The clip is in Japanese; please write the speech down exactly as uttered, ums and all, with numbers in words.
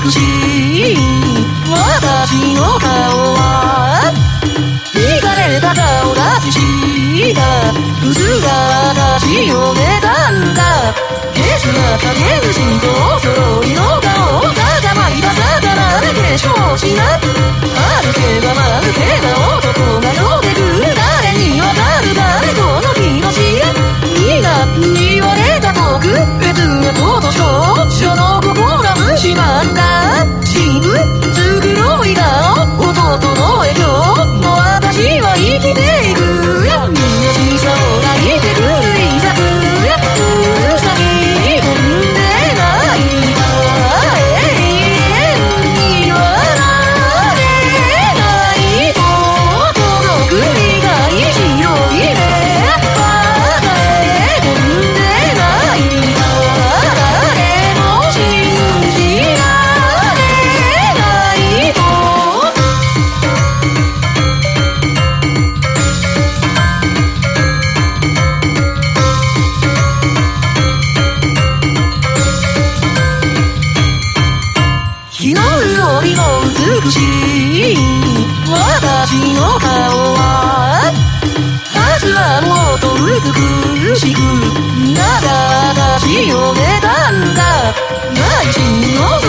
美しい私の顔は惹かれた顔立ちした薄が私を妬んだケツな影虫とお揃いの顔傾いた魚で化粧しな歩けばまぬけな男が寄ってくる誰にわかる誰この気持ち皆に言われた特別なこと少女の心虫なんだ新聞黒い顔弟の影響もう私は生きていくよみんな小さを抱いてくるいざくようさぎ飛んでないから永遠に言われないと届く理解しろいねバカへ飛んでないから誰も信じられないと昨日よりも美しい私の顔は明日はもっと美しく皆が私を妬んだ内心の